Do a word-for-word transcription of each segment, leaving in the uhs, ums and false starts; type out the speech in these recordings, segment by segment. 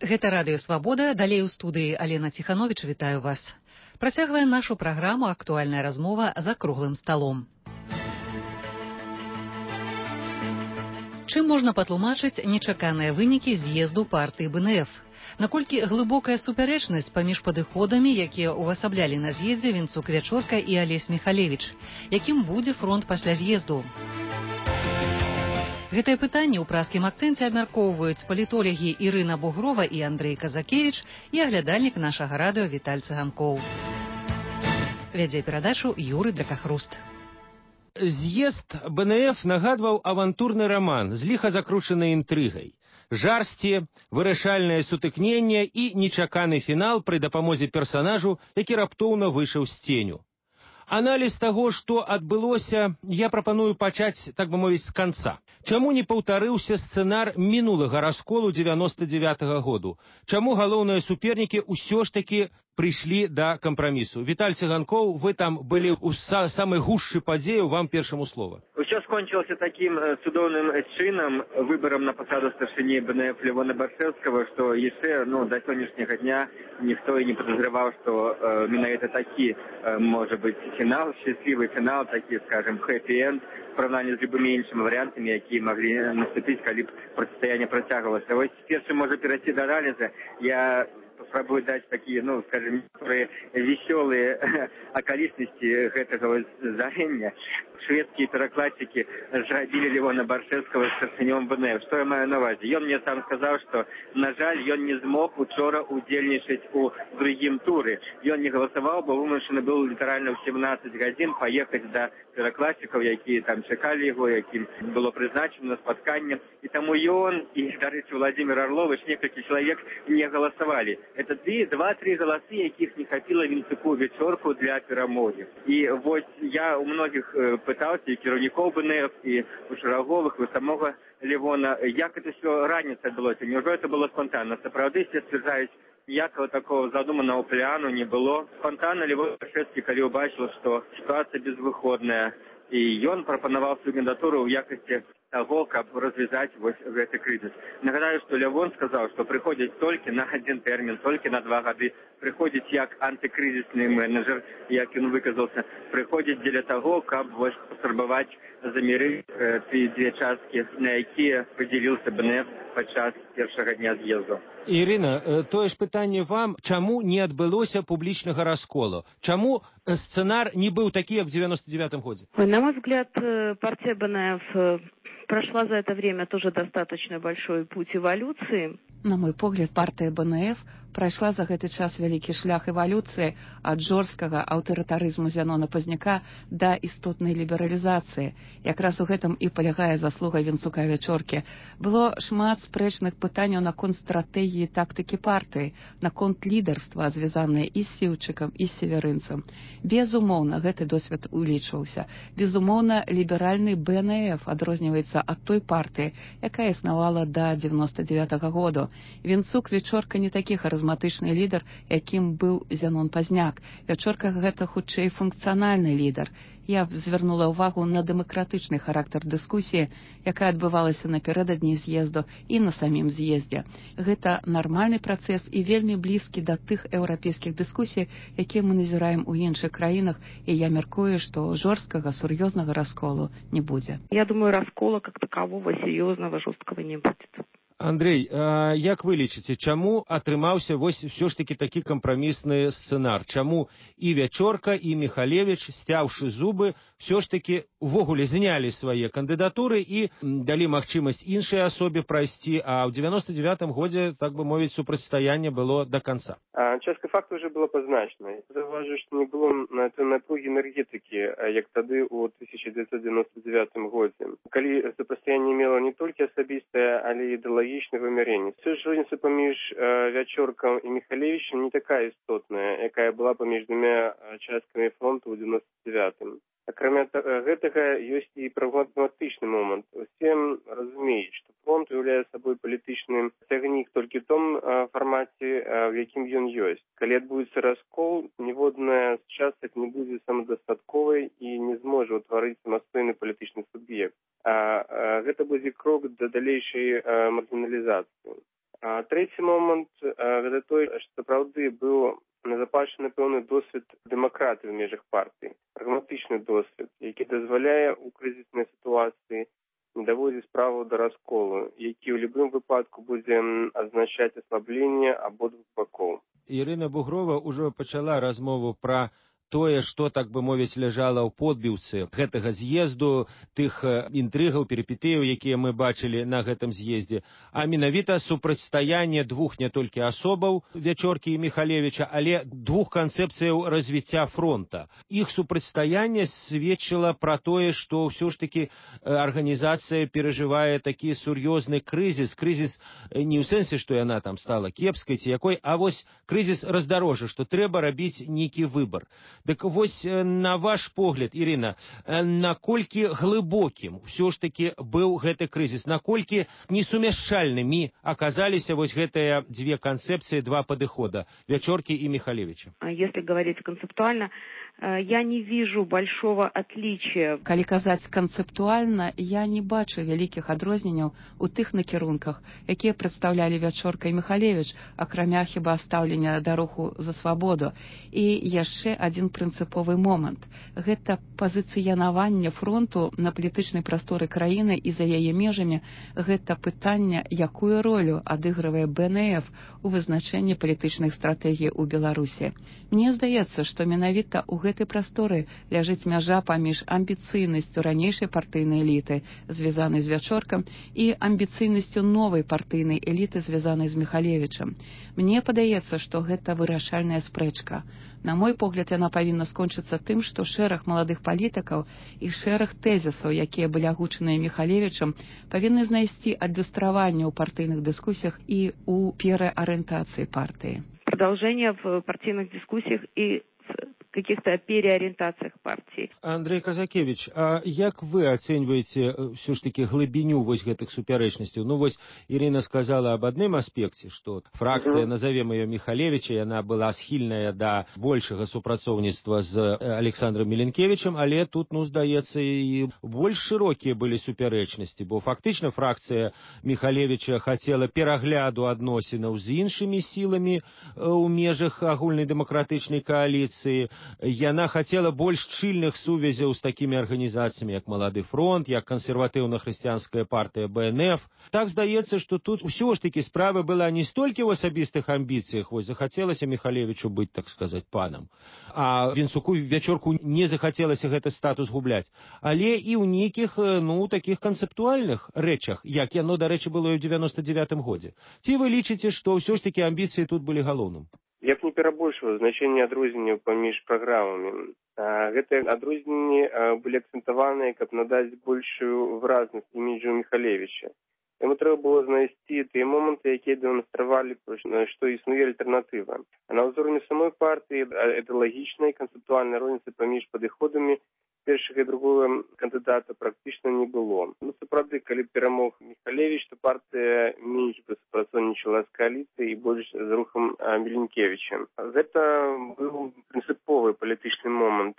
Гэта радыё «Свабода». Далей у студыі Алена Ціхановіч. Вітаю вас. Працягваем нашу праграму «Актуальная размова за круглым сталом». Чым можна патлумачыць нечаканыя вынікі з'езду партыі БНФ? Наколькі глыбокая супярэчнасць паміж падыходамі, якія ўвасаблялі на з'ездзе Вінцук Вячорка і Алесь Міхалевіч? Якім будзе фронт пасля з'езду? Гэтае пытанне ў празкім акцэнце абмяркоўваюць палітолагі Ірына Бугрова і Андрэй Казакевіч і аглядальнік нашага радыё Віталь Цыганкоў. Вядзе перадачу Юры Дракахруст. З'езд БНФ нагадваў авантурны раман з ліха закручанай інтрыгай. Жарсці, вырашальнае сутыкненне і нечаканы фінал пры дапамозе персанажу, які раптоўна выйшаў з ценю. Аналіз таго, што адбылося, я прапаную пачаць, так бы мовіць, з канца. Чаму не паўтарыўся сцэнар мінулага расколу дзевяноста дзевятага году? Чаму галоўныя супернікі ўсё ж такі прыйшлі да кампрамісу? Віталь Цыганкоў, вы там былі ў са самай гушчы падзеяў, вам першаму слова. Усё скончылася такім цудоўным чынам, выбарам на пасаду старшыні БНФ Левона Баршэўскага, што яшчэ ну, да сённяшняга дня ніхто і не падазраваў, што э, менавіта такі э, можа быць фінал, счастливый фінал, такі, скажем, хэппі-энд, в сравнении с любыми іншими вариантами, які могли наступить, коли б противостояние протягивалося. Ось першим може перейти до анализа. Я попробую дать такие, ну, скажем, некоторые веселые околичности этого здарения. Шведские перекладчики зрабілі Левона Баршэўскага старшынём БНФ. Што я маю на увазе? Ён мне сам сказаў, што, на жаль, ён не змог учора удзельнічаць у другім туры. Ён не галасаваў, бо вымушаны быў літаральна ў сямнаццаць гадзін паехаць да перакладчыкаў, якія там чакалі яго, якім было прызначана спатканне. І таму ён і, дарэчы, Владимир Орлович, некалькі чалавек не галасавалі. Это два-тры галасы, якіх не хапіла Вінцуку Вячорку для перамогі. І вось я у многіх пытаўся і кіраўнікоў БНФ, і у Шараговых, і у самога Левона, як это все раніца адбылося. Няўжо это было спонтанна? Сапраўды все сцвярджаюць, ніякого такого задуманого плану не было. Спонтанно Левон Баршэўскі, калі ўбачыў, што сітуацыя безвыходная, і ён прапанаваў сваю кандыдатуру ў якасці того, каб развязаць вось гэты крызіс. Нагадаю, што Левон сказаў, што прыходзіць толькі на адзін тэрмін, толькі на два гады, прыходзіць як антыкрызісны менеджер, як ён выказаўся, прыходзіць дзеля таго, каб вось паспрабаваць замірыць э, ці дзве часткі, на якія падзяліўся БНФ падчас першага дня з'езду. Ірына, тое ж пытанне вам, чаму не адбылося публічнага расколу? Чаму сцэнар не быў такі, як в девяносто девятом годзе? На мой взгляд, партия БНФ прошла за это время тоже достаточно большой путь эволюции. На мой погляд, партия БНФ прайшла за гэты час вялікі шлях эвалюцыі ад жорсткага аўтарытарызму Зянона Пазняка да істотнай лібералізацыі. Якраз у гэтым і палягае заслуга Вінцука Вячоркі. Было шмат спрэчных пытанняў наконт стратэгіі тактыкі партыі, наконт лідарства, звязаныя і з Сіўчыкам, і з Северынцам. Безумоўна, гэты досвед улічваўся. Безумоўна, ліберальны БНФ адрозніваецца ад той партыі, якая існавала да девяносто девятого году. Вінцук Вячорка не такі харызматычны лідар, якім быў Зянон Пазняк. Вячорка гэта хутчэй функцыянальны лідар. Я звярнула ўвагу на дэмакратычны характар дыскусіі, якая адбывалася напярэдадні з'езду і на самім з'ездзе. Гэта нармальны працэс і вельмі блізкі да тых еўрапейскіх дыскусій, якія мы назіраем у іншых краінах, і я мяркую, што жорсткага, сур'ёзнага расколу не будзе. Я думаю, раскола как такового серьезного, жесткого не будет. Андрей, як вы лічыце, чаму атрымаўся вось ўсё ж такі такі кампрамісны сцэнар? Чаму і Вячорка, і Міхалевіч, сцяўшы зубы, ўсё ж такі увогуле знялі свае кандыдатуры і далі магчымасць іншай асобе прайсці, а ў девяносто девятом годзе, так бы мовіць, супрацьстаянне было да канца? Частка факту вже була позначена. Зауважу, що не було той напруги енергетики, як тоді у тисяча дев'ятсот дев'яносто дев'ятому годі, коли супрацьстояння мало не тільки особисте, але й ідеологічне виміряння. Все ж різниця поміж Вячорком і Міхалевичем не така істотна, яка була поміж двома частками фронту у девяносто дев'ятому. Акрамя гэтага, ёсць і прагматычны момант. Усе разумеюць, што фронт уяўляе сабой палітычны цягнік толькі ў том фармаце, в якім ён ёсць. Калі адбудзецца раскол, ніводная з частак не будзе самадастатковай і не зможа ўтварыць самастойны палітычны суб'ект. Гэта будзе крок да далейшай маргіналізацыі. А трэці момант, досвід дэмакратыі ў межах партыі, прагматычны досвід, які дазваляе ў крызіснай сітуацыі не даводзіць справу да расколу, які ў любым выпадку будзе азначаць аслабленне абодвух бакоў. Ірына Бугрова ўжо пачала размову пра тое, што, так бы мовіць, ляжала ў подбіўцы гэтага з'езду, тых інтрыгаў, перипетыяў, якія мы бачылі на гэтым з'ездзе, а менавіта супрацьстаянне двух не толькі асобаў, Вячоркі і Міхалевіча, але двух канцэпцыяў развіцця фронта. Іх супрацьстаянне сведчыла пра тое, што ўсё ж такі арганізацыя перажывае такі сур'ёзны крызіс, крызіс не ў сэнсе, што яна там стала кепскай ці якой, а вось крызіс раздарожжа, што трэба рабіць нейкі выбар. Дык вось, на ваш погляд, Ірына, наколькі глыбокім ўсё ж такі быў гэты крызіс, наколькі несумяшчальнымі аказаліся вось гэтыя дзве канцэпцыі, два падыхода, Вячоркі и Михалевича? Если говорить концептуально, я не вижу большого отличия. Калі казаць канцэптуальна, я не бачу вялікіх адрозненняў у тых накірунках, якія прадстаўлялі Вячорка і Михалевич, акрамя хіба стаўлення да руху за свабоду. І яшчэ адзін прынцыповы момант. Гэта пазіцыянаванне фронту на палітычнай прасторы краіны і за яе межамі, гэта пытанне, якую ролю адыгрывае бэ эн эф у вызначэнні палітычных стратэгій у Беларусі. Мне здаецца, што менавіта ў гэтай прасторы ляжыць мяжа паміж амбіцыйнасцю ранейшай партыйнай эліты, звязанай з Вячоркам, і амбіцыйнасцю новай партыйнай эліты, звязанай з Михалевичам. Мне падаецца, што гэта вырашальная спрэчка. На мой погляд, яна павінна скончыцца тым, што шэраг маладых палітыкаў і шэраг тэзісаў, якія былі агучаныя Михалевичам, павінны знайсці адлюстраванне ў партыйных дыскусіях і ў переарыентацыі партыі. Продолжение в партийных дискуссиях и каких-то переориентациях партии. Андрей Казакевич, а як вы оцениваете все ж таки глубиню вось гэтых супярэчнасцяў? Ну вось Ирина сказала об одном аспекте, что фракция, назовем ее Михалевича, она была схильная до большего супрацоўніцтва з Александром Миленкевичем, але тут, ну, здаецца, и больш широкие были супярэчнасці, бо фактично фракция Михалевича хотела перагляду адносінаў з іншымі сіламі у межах агульнай дэмакратычнай коалиции. Яна хотела больш шчыльных сувязяў з такімі арганізацыямі, як Малады фронт, як кансерватыўна-хрысціянская партыя бэ эн эф. Так здаецца, што тут ўсё ж такі справа была не столькі ў асабістых амбіцыях, вось захацелася Михалевичу быць, так сказаць, панам, а Венцуку, Вячорку не захацелася гэты статус губляць, але і ў нейкіх, ну, такіх канцэптуальных рэчах, як яно, дарэчы, было і ў девяносто девятым годзе. Ці вы лічыце, што ўсё ж такі амбіцыі тут былі галоўным? Я б не перабольшваў значэнне адрозненняў паміж праграмамі. Гэтыя адрозненні былі акцэнтаваныя, каб надаць большую выразнасць іміджу Михалевича. Яму трэба было знайсці тыя моманты, якія дэманстравалі, што існуе альтэрнатыва. А на ўзроўні самой партыі ідэалагічнай, канцэптуальнай розніцы паміж падыходамі першага і другого кандыдата практычна не было. Ну, сапраўды, калі перамог Михалевич, то партыя менш бы супрацоўнічала з кааліцыяй і больш з рухам Міленкевича. Гэта быў прынцыповы палітычны момант,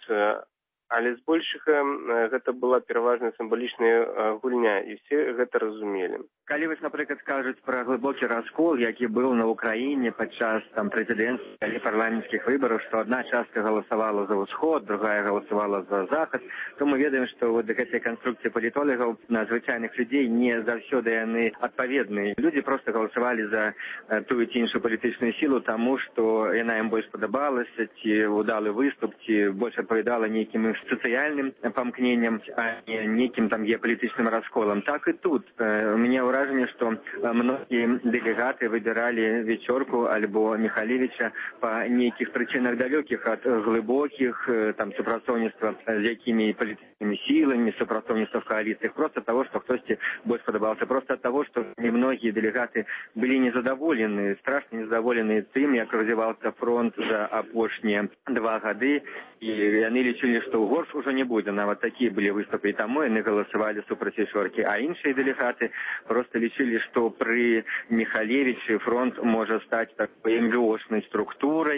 але збольшага гэта была пераважна сімвалічная гульня, і все гэта разумелі. Калі вось, напрыклад, скажуць пра глыбокі раскол, які быў на Украіне падчас там прэзідэнцкіх і парламенцкіх выбараў, што одна частка галасавала за ўсход, другая галасавала за захад, то мы ведаем, што вот гэтыя канструкцыі палітолагаў на звычайных людзей не заўсёды яны адпаведныя. Людзі проста галасавалі за тую ці іншую палітычную сілу, таму што яна ім больш падабалася, ці удалы выступ, ці больш адпавядала нейкім сацыяльным памкненням, а не нейкім там геапалітычным расколам. Так і тут. У мяне ўражанне, што многія дэлегаты выбіралі Вячорку альбо Михалевича па нейкіх прычынах далёкіх ад глыбокіх там супрацоўніцтва з якімі палітычнымі сіламі, супрацоўніцтва в коаліцыях, просто ад таго, што хтосьці больш падабаўся, просто ад таго, што немногія дэлегаты былі незадаволены, страшна незадаволены тым, як развіваўся фронт за апошнія два гады, і яны лічылі, што ў горш ужо не будзе. Нават такія былі выступы, і таму яны галасавалі супраць Вячоркі, а іншыя дэлегаты просто проста лічылі, што пры Михалевічы фронт можа стаць такой эмбрыошнай структурай,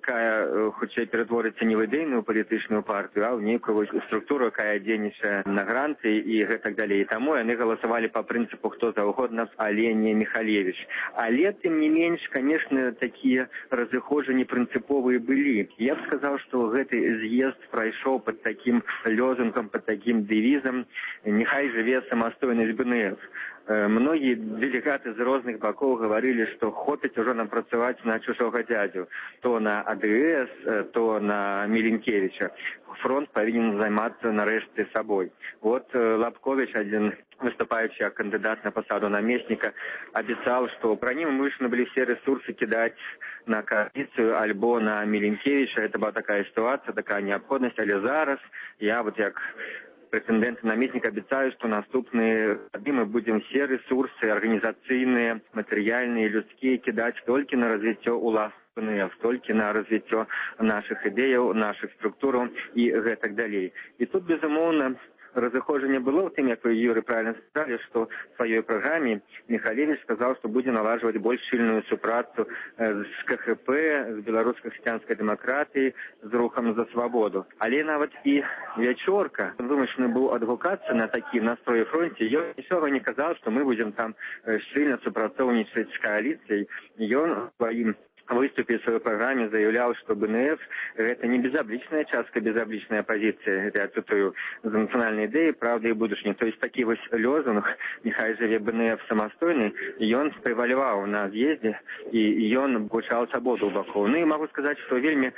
якая хутчэй ператворыцца не в ідэйную палітычную партыю, а ў нейкую структуру, якая дзейнічае на гранты і гэтак далей. Таму яны галасавалі па прынцыпу хто заўгодна, але не Михалевіч. Але тым не менш, конечно, такія разыходжанні прынцыповыя былі. Я б сказаў, што гэты з'езд прайшоў пад такім лозунгам, пад такім дэвізам «Нехай жыве самастойнасць БНФ». Многие делегаты з розных бакоў говорили, что хопіць ужо нам працаваць на чужога дядю, то на АДС, то на Міленкевича. Фронт павінен займацца нарэшце сабой. Вот Лабкович, один выступающий как кандидат на посаду наместника, обещал, что про ним вымушаны были все ресурсы кидать на коалицию альбо на Міленкевича. Это была такая ситуация, такая необходимость. Але зараз я вот як претенденты наместник обещают, что наступные годы мы будем все ресурсы организационные, материальные, людские кидать только на развитие улас БНФ, только на развитие наших идей, наших структур и так далее. И тут, безумовно, разыходжанне было, тым, як вы, Юрий, правильно сказали, что в своей программе Михалевич сказал, что будет налаживать больш сильную супрацу с КХП, с беларуска-христианской демократией, с рухом за свободу. Але нават и Вячорка вымушаны был адгукаться на такие настрои фронте. Ён ничего не казал, что мы будем там сильно супрацоўнічаць с коалицией. Ён своим выступе в своей программе заявлял, что БНФ – это не безобличная частка, безобличная оппозиция. Это я цитую за национальные идеи, правда и будущее. То есть такие вот лозунг «Нехай живе БНФ самостойный», и он превалевал на съезде, и он гучал свободу боков. Ну и могу сказать, что вельми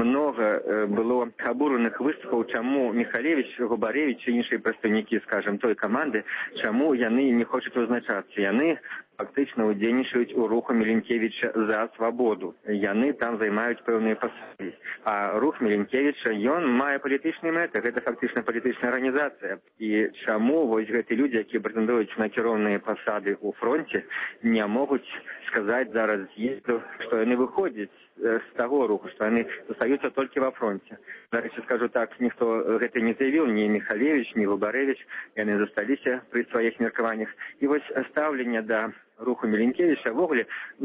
много было обуренных выступов, чему Михалевич, Губаревич и іншие представники, скажем, той команды, чему яны не хочет узначаться. Яны фактично удзельнічаюць у руху Міленкевича за свободу. Яны там займаюць пэўныя пасады. А рух Міленкевича, ён мае палітычныя мэты. Гэта фактычна палітычная арганізацыя. І чаму вось гэты людзі, якія прэтэндуюць на кіроўныя пасады ў фронте, не могуць сказаць зараз з'езду, што яны выходзяць з таго руху, што яны застаюцца толькі ва фронте. Дарэчы, скажу так, ніхто гэта не заявіў, ні Михалевич, ні Губаревич, яны засталіся пры сваіх меркаваннях. І вось стаўленне да руху Міленкевича ввогуле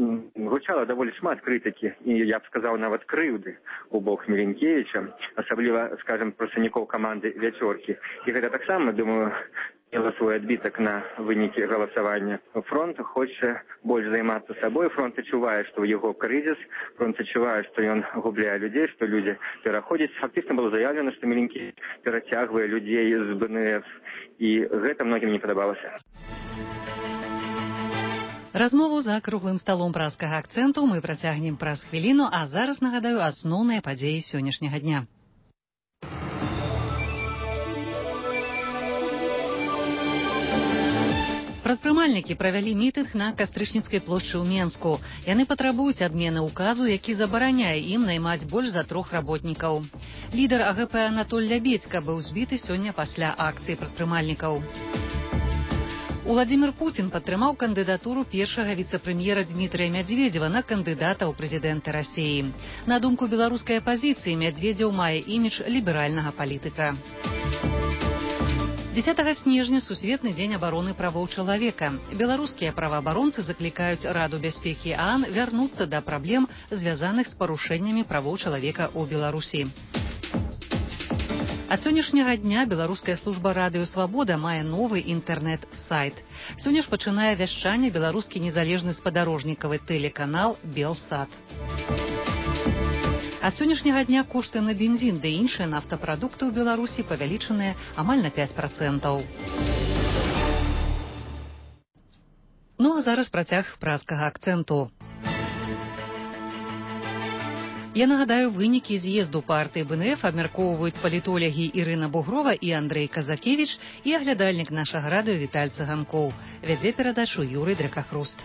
гучала даволі шмат крытыкі, і я б сказаў нават крыўды у бок Міленкевича, асабліва, скажем, прадстаўнікоў каманды Вячоркі. І гэта таксама, думаю, мела свой адбітак на вынікі галасавання. Фронт хоча больш займацца сабой, фронт адчувае, што ў яго крызіс, фронт адчувае, што ён губляе людзей, што людзі пераходзяць. Фактычна было заявлена, што Міленкевич перацягвае людзей з БНФ, і гэта многім не падабалася. Размову за круглым сталом праскага акцэнту мы працягнем праз хвіліну, а зараз нагадаю асноўныя падзеі сённяшняга дня. Прадпрымальнікі правялі мітынг на Кастрычніцкай плошчы ў Менску. Яны патрабуюць адмены ўказу, які забараняе ім наймаць больш за трох работнікаў. Лідар АГП Анатоль Лябедзька быў збіты сёння пасля акцыі прадпрымальнікаў. Уладзімір Пуцін падтрымаў кандыдатуру першага віцэ-прэм'ера Дмітрыя Мядзведзева на кандыдата ў прэзідэнты Расіі. На думку беларускай апазіцыі, Мядзведзеў мае імідж ліберальнага палітыка. дзесятага снежня сусветны дзень абароны правоў чалавека. Беларускія праваабаронцы заклікаюць Раду бяспекі ААН вярнуцца да праблем, звязаных з парушэннямі правоў чалавека ў Беларусі. Ад сённяшняга дня беларуская служба радыё «Свабода» мае новы інтэрнэт-сайт. Сёння ж пачынае вяшчанне беларускі незалежны спадарожнікавы тэлеканал «Белсат». Ад сённяшняга дня кошты на бензін ды іншыя нафтапрадукты ў Беларусі павялічаныя амаль на пяць працэнтаў. Ну а зараз працяг праскага акцэнту. Я нагадаю, вынікі з'езду партыі БНФ абмяркоўваюць палітолагі Ірына Бугрова і Андрэй Казакевіч і аглядальнік нашага радыё Віталь Цыганкоў. Вядзе перадачу Юрый Дракахруст.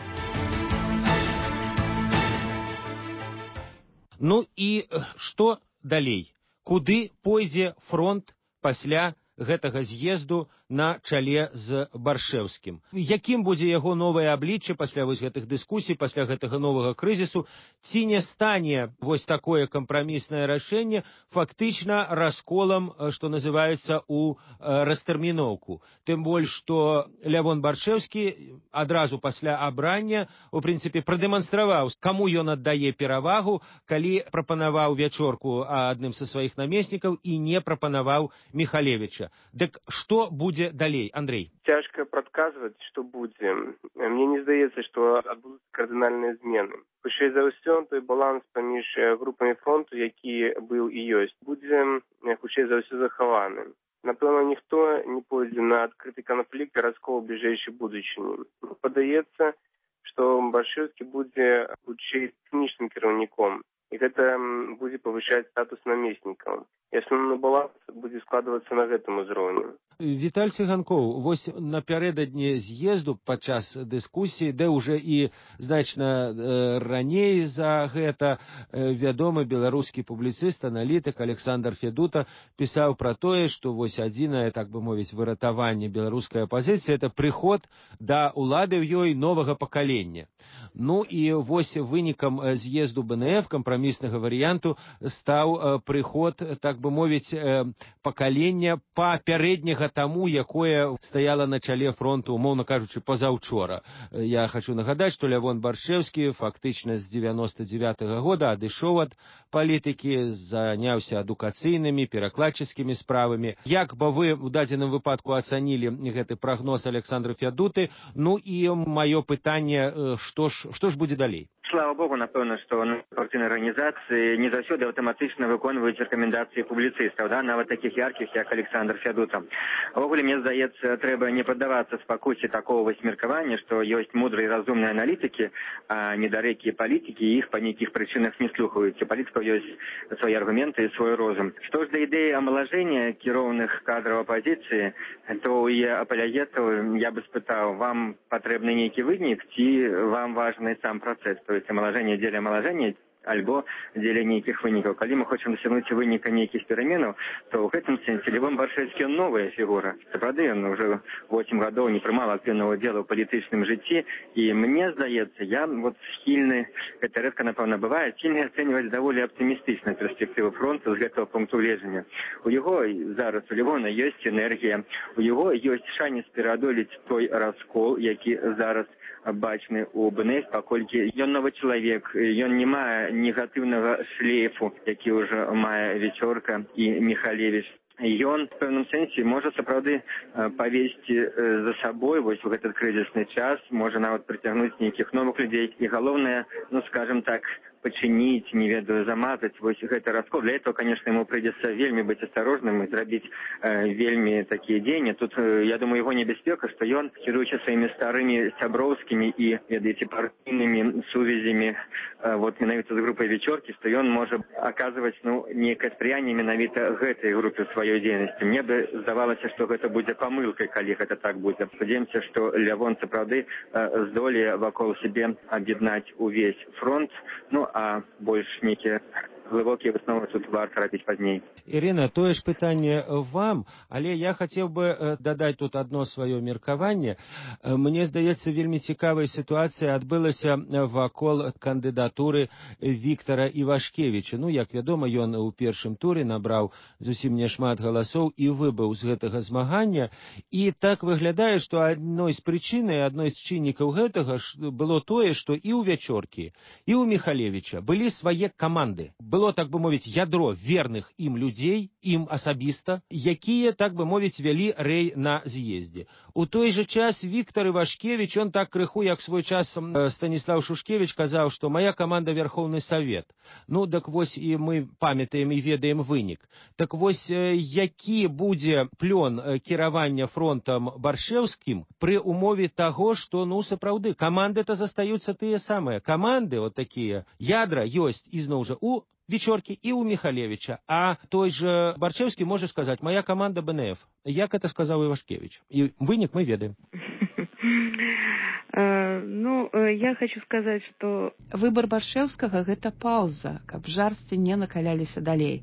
Ну і што далей? Куды пойдзе фронт пасля гэтага з'езду на чале з Баршэўскім. Якім будзе яго новае аблічча пасля вось гэтых дыскусій, пасля гэтага новага крызісу? Ці не стане вось такое кампраміснае рашэнне фактычна расколам, што называецца, у растэрміноўку? Тым больш, што Лявон Баршэўскі адразу пасля абрання, у прынцыпе, прадэманстраваў, каму ён аддае перавагу, калі прапанаваў Вячорку адным са сваіх намеснікаў і не прапанаваў Міхалевіча. Дык што будзе далей, Андрей? Цяжка прадказваць, што будзе. Мне не здаецца, што адбудуцца кардынальныя змены. Вышэй за ўсё, той баланс паміж групамі фронту, які быў і ёсць, будзе хутчэй за ўсё захаваны. Напэўна, ніхто не пойдзе на адкрыты канфлікт і раскол у бліжэйшай будучыні. Падаецца, што Баршэўскі будзе хутчэй тэхнічным кіраўніком, і гэта будзе павышаць статус намеснікаў. І асноўны баланс будзе складвацца на гэтым узроўні. Віталь Ціганкоў, вось напярэдадні з'езду падчас дыскусіі, де ўжо і значна э, раней за гэта э, вядомы беларускі публіцыст, аналітык Александр Федута пісаў пра тое, што вось адзінае, так бы мовіць, выратаванне беларускай апазіцыі — это прыход да улады ў ёй новага пакалення. Ну і вось вынікам з'езду БНФ, кампраміснага варыянту, стаў прыход, так бы мовіць, пакалення папярэдняга таму, якое стаяла на чале фронту, умоўна кажучы, пазаўчора. Я хочу нагадаць, што Лявон Баршэўскі фактычна з дзевяноста дзевятага года адышоў ад палітыкі, заняўся адукацыйнымі, перакладчыцкімі справамі. Як бы вы ў дадзеным выпадку ацанілі гэты прагноз Александра Федуты? Ну і маё пытанне, што ж, што ж будзе далей? Слава Богу, напэўна, што партыйныя арганізацыі не заўсёды аўтаматычна выконваюць рэкамендацыі публіцыстаў, да, нават такіх яркіх, як Александр Федута. Увогуле, мне здаецца, трэба не паддавацца спакусе такого вось меркавання, што ёсць мудрыя і разумныя аналітыкі, а недарэкія палітыкі, і іх па нейкіх прычынах не слухаюць. У палітыкаў ёсць свае аргументы і свой розум. Што ж да ідэі амалажэння кіроўных кадраў апазіцыі, то ў апалягетаў я бы спытаў, вам патрэбны нейкі вынік, ці вам важны сам працэс? Амалажэнне дзеля амалажэння альбо дзеля нейкіх вынікаў. Калі мы хочам дасягнуць выніка нейкіх пераменаў, то ў гэтым сэнсе Лявон Баршэўскі — новая фігура. Сапраўды, ён уже восемь гадоў не прымаў актыўнага ўдзелу ў палітычным жыцці, і мне здаецца, я вот схільны, гэта рэдка, напэўна, бывае, схільны ацэньваць даволі аптымістычна перспектыву фронту з гэтага пункту гледжання. У яго зараз, у Лявона ёсць энергія, у яго ёсць шанец пераадолець той раскол, які зараз бачны у БНФ, паколькі ён новы чалавек, ён не мае негатыўнага шлейфу, які ўжо мае Вячорка і Міхалевіч. Ён в пэўным сэнсе можа сапраўды павесці за сабой вось у гэты крызісны час, можа нават прыцягнуць нейкіх новых людзей. І галоўнае, ну скажем так, пачыніць, не ведаю, замазаць вось гэты раскол. Для этого, конечно, ему придется вельмі быць асторожным і зрабіць э, вельмі такія дзеянні. Тут, э, я думаю, его небяспека, што ён, кіруючы сваімі старымі сяброўскімі і, ведаеце, партыйнымі сувязямі, э, вот менавіта з групай Вячоркі, што ён можа аказваць, ну, нейкае спрыянне менавіта гэтай групе сваёй дзейнасці. Мне бы здавалася, што гэта будзе памылкай, калі гэта так будзе. Спадзяёмся, што Лявон сапраўды э, здолее вакол сябе аб'яднаць увесь фронт. Ну, а больш нейкія глыбокія высновы тут варта рабіць пазней. Ірына, тое ж пытанне вам, але я хацеў бы дадаць тут адно сваё меркаванне. Мне здаецца, вельмі цікавая сітуацыя адбылася вакол кандыдатуры Віктара Івашкевіча. Ну, як вядома, ён у першым туры набраў зусім няшмат галасоў і выбыў з гэтага змагання. І так выглядае, што адной з прычынай, адной з чыннікаў гэтага было тое, што і ў Вячоркі, і ў Міхалевіча былі свае каманды. Было, так бы мовіць, ядро верных ім людзей, ім асабіста, якія, так бы мовіць, вялі рэй на з'ездзе. У той жа час Віктар Івашкевіч, он так крыху, як свой час Станіслав Шушкевіч казаў, што моя каманда Верховны Савет. Ну, так вось і мы памятаем і ведаем вынік. Так вось, які будзе плён кіравання фронтам Баршэўскім пры умове таго, што, ну, сапраўды, каманды-то застаюцца тыя самыя. Каманды, вот такія, ядра ёсць, ізноў жа, у Вячоркі і ў Міхалевіча, а той же Баршэўскі можа сказаць, моя каманда БНФ. Як это сказаў Івашкевіч? І вынік мы ведаем. Ну, я хочу сказаць, што выбар Баршэўскага — гэта паўза, каб жарсці не накаляліся далей.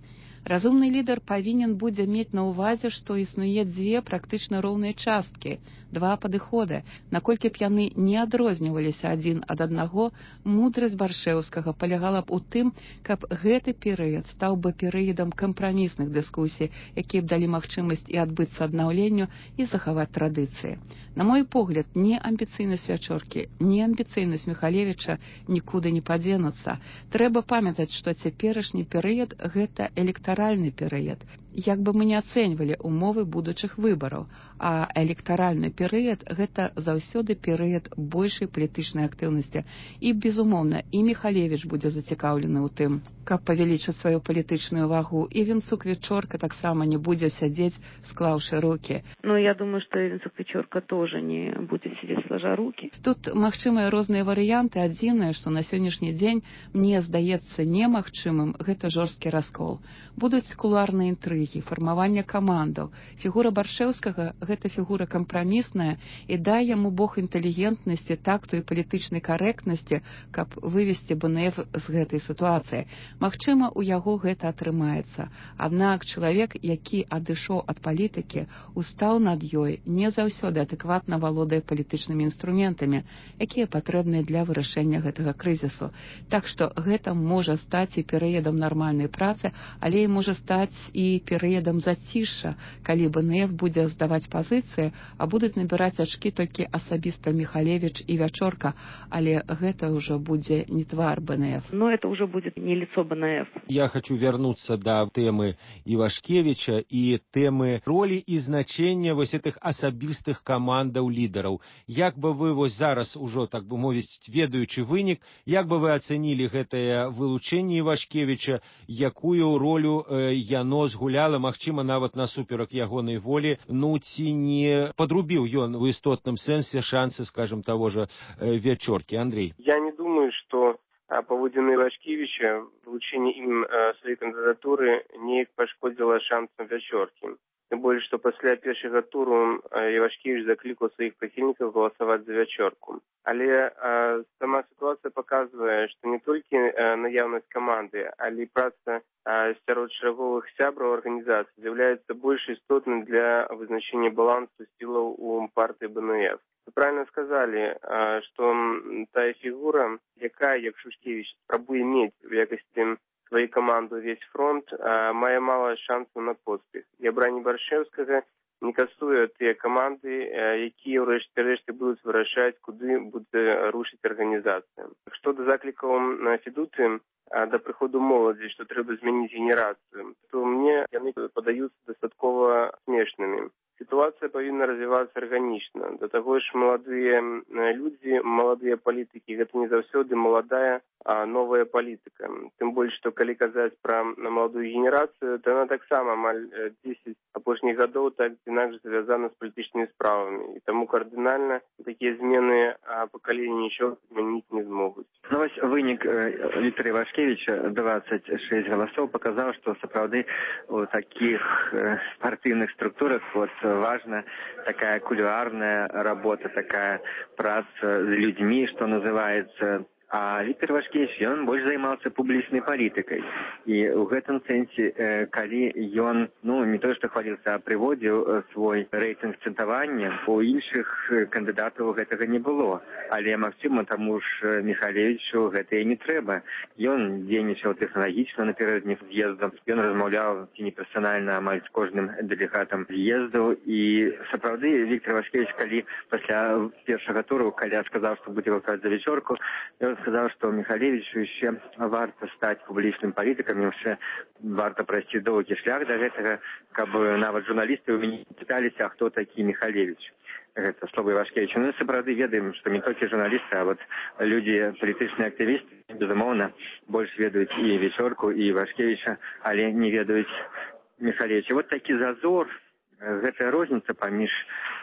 Разумны лідар павінен будзе мець на ўвазе, што існуе дзве практычна роўныя часткі, два падыходы. Наколькі б яны не адрозніваліся адзін ад аднаго, мудрасць Баршэўскага палягала б у тым, каб гэты перыяд стаў бы перыядам кампрамісных дыскусій, якія б далі магчымасць і адбыцца аднаўленню і захаваць традыцыі. На мой погляд, ні амбіцыйнасць Вячоркі, ні амбіцыйнасць Міхалевіча нікуды не падзенуцца. Трэба памятаць, што цяперашні перыяд – гэта электаральны перыяд. Як бы мы не ацэньвалі умовы будучых выбараў, а электаральны перыяд – гэта заўсёды перыяд большай палітычнай актыўнасці. І, безумоўна, і Міхалевіч будзе зацікаўлены ў тым, каб павялічыць сваю палітычную вагу, і Венцук Вечорка таксама не будзе сядзець, склаўшы рукі. Ну, я думаю, что Венцук Вечорка тоже не будет сидеть сложа руки. Тут магчымыя розныя варыянты. Адзінае, што на сённяшні дзень мне здаецца немагчымым, гэта жорсткі раскол. Будуць кулуарныя інтрыгі, фармаванне камандаў. Фігура Баршэўскага – гэта фігура кампрамісная і дае яму бог інтэлігентнасці, такту і палітычнай карэктнасці, каб вывесці БНФ з гэтай сітуацыі. Магчыма, у яго гэта атрымаецца. Аднак чалавек, які адышоў ад палітыкі, устаў над ёй, не заўсёды адэкватна валодае палітычнымі інструментамі, якія патрэбныя для вырашэння гэтага крызісу. Так што гэта можа стаць і перыядам нармальнай працы, але і можа стаць і перыядам зацішша, калі БНФ будзе здаваць пазіцыі, а будуць набіраць ачкі толькі асабіста Міхалевіч і Вячорка, але гэта ўжо будзе не твар БНФ. Но это уже будет не лицо БНФ. Я хочу вернуться до темы Ивашкевича и темы роли и значения вось этих асабістых камандаў лідараў. Як бы вы вось зараз ужо, так бы мовіць, ведаючы вынік, як бы вы ацэнілі гэтае вылучэнне Ивашкевича, якую ролю э, яно згуляла, магчыма, нават насуперак ягонай волі, ну ці не подрубіў ён у істотным сэнсе шансы, скажем, того же э, Вечорки. Андрей. Я не думаю, что паводзіны Ивашкевича, вылучэнне ім э, сваёй кандыдатуры неяк пашкодзіла шансам Вечоркі. Тем более, что после першага туру Ивашкевич закликал своих прихильников голосовать за Вечорку. Але э, сама ситуация показывает, что не только э, наявность команды, але и праца э, сярод шаговых сябраў организации является больше істотным для вызначения балансу силаў у партии БНФ. Вы правильно сказали, э, что та фигура, якая, як Шушкевич, спрабуе мець в якасці свою команду весь фронт, а, мае мало шансаў на поспех. І абранне Баршэўскага не касуе тыя каманды, якія ўрэшце рэшце будуць вырашаць, куды будзе рушыць арганізацыя. Што да заклікаў на Федуты да прыходу моладзі, што трэба змяніць генерацыю, то мне яны падаюцца дастаткова смешнымі. Ситуация повинна развиваться органично. До того ж, молодые люди, молодые политики, это не заўсёды молодая, а новая политика. Тем более, что коли казаць про молодую генерацию, то она так само маль десять апошніх гадоў так інакш звязана с политическими справами. И тому кардинально такие змены поколения ничего изменить не смогут. Ну, вось вынік Віктора Івашкевича, двадцать шесть голосов, показал, что сапраўды у таких спортивных структурах вот важна такая кулуарная работа, такая праца с людьми, что называется. А Віктор Івашкевич, ён больш займаўся публічнай палітыкай. І ў гэтым сэнсе, калі ён, ну, не то што хваліўся, а прыводзіў свой рэйтынг цэнтавання, у іншых кандыдатаў гэтага не было. Але, магчыма, таму ж Міхалевічу гэта і не трэба. Ён дзейнічаў тэхналагічна напярэдадні з'езду, ён размаўляў ці не персанальна амаль з кожным дэлегатам з'езду. І сапраўды Віктор Івашкевич, калі пасля першага туру, калі сказаў, што будзе галасаваць за Вечорку, сказал, что Михалевичу еще варто стать публичным политиком, еще варто пройти долгий шлях до этого, как бы нават журналисты у меня пытались, а кто такие Михалевич. Это слово Ивашкевича. Ну, сапраўды ведаем, что не только журналисты, а вот люди, политичные активисты, безумоўно, больше ведают и Вечорку, и Ивашкевича, але не ведают Михалевича. Вот такі зазор, гэтая розніца паміж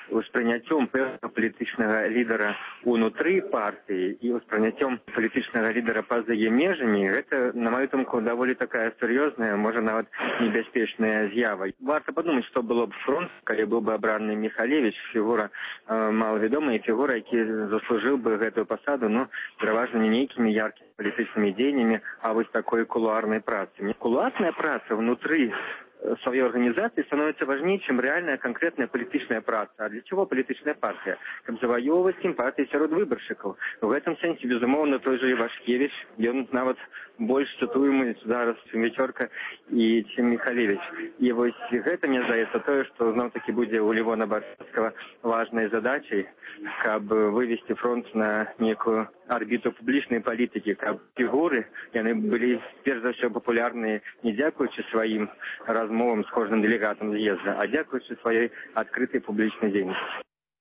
успрыняццём пэўнага палітычнага лідара унутры партыі і успрыняццём палітычнага лідара па-за яе межамі, гэта, на маю думку, даволі такая сур'ёзная, можа нават небяспечная з'ява. Варта падумаць, што было б фронт, калі быў бы абраны Михалевич, фігура э, малавядомая, фігура, які заслужыў бы гэтую пасаду, ну, пераважна не нейкімі яркімі палітычнымі дзеяннямі, а вось такой кулуарнай працы. Кулуарная праца внутры своей организации становится важнее, чем реальная конкретная политическая праца. А для чего политическая партия? Как завоевывать симпатии сярод выборщиков. В этом сенсе, безумовно, той же Ивашкевич, он нават больш цытуемый зараз, чем Вечорка и чем Михалевич. И вот это, мне здаецца, тое, что зноў-таки будзе у Левона Баршэўскага важной задачей, каб вывести фронт на некую орбиту публічнай палітыкі, каб фігуры, яны былі, перш за ўсё, папулярныя не дзякуючы сваім размовам з кожным дэлегатам з'езда, а дзякуючы сваёй адкрытай публічнай дзейнасці.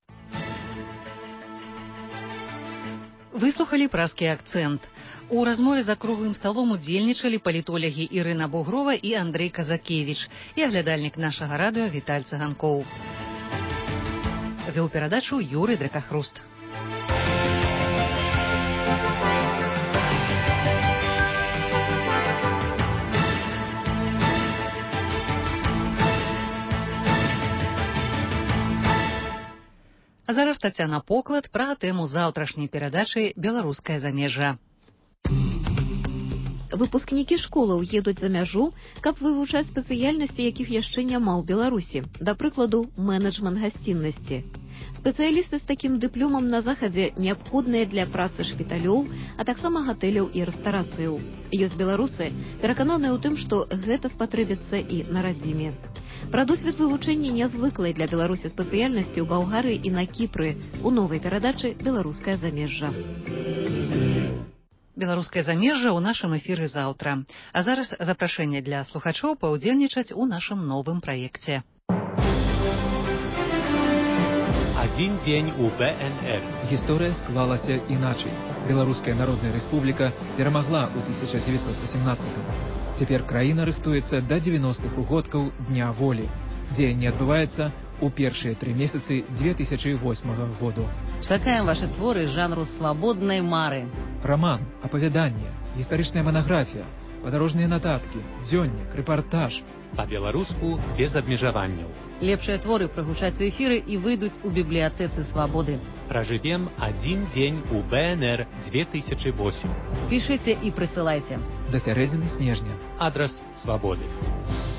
Выслухалі празкі акцэнт. У размове за круглым сталом удзельнічалі палітолягі Ірына Бугрова і Андрэй Казакевіч і аглядальнік нашага радыё Віталь Цыганкоў. Вёў перадачу Юрый Дракахруст. А зараз Тацяна Поклад пра тэму заўтрашняй перадачы «Беларускае замежжа». Выпускнікі школаў едуць за мяжу, каб вывучаць спецыяльнасці, якіх яшчэ няма ў Беларусі. Да прыкладу, менеджмент гасціннасці. Спецыялісты з такім дыпломам на захадзе неабходныя для працы шпіталёў, а таксама гатэляў і рэстарацыяў. Ёсць беларусы, перакананыя ў тым, што гэта спатрэбіцца і на радзіме. Пра досвед вывучэння нязвыклай для Беларусі спецыяльнасці ў Балгарыі і на Кіпры у новай перадачы «Беларускае замежжа». Беларускае замежжа ў нашым эфіры заўтра. А зараз запрашэнне для слухачоў паўдзельнічаць у нашым новым праекце. Один дзень у бэ эн эр. Гісторыя склалася іначай. Беларуская Народная Рэспубліка перамагла ў тысяча дзевяцьсот васемнаццатым. Цяпер краіна рыхтуецца да дзевяностых угодкаў Дня волі. Дзеянне адбываецца у першыя тры месяцы дзве тысячы восьмага году. Чакаем ваши творы жанру свабоднай мары. Раман, апавяданне, гістарычная манаграфія, падарожныя нататкі, дзённік, рэпартаж. Па-беларуску без абмежаванняў. Лепшыя творы прагучаць у эфіры і выйдуць у бібліятэцы свабоды. Пражывем адзін дзень у бэ эн эр дзве тысячы восьмы. Пішыце і прысылайце. Да сярэдзіны снежня. Адрас свабоды.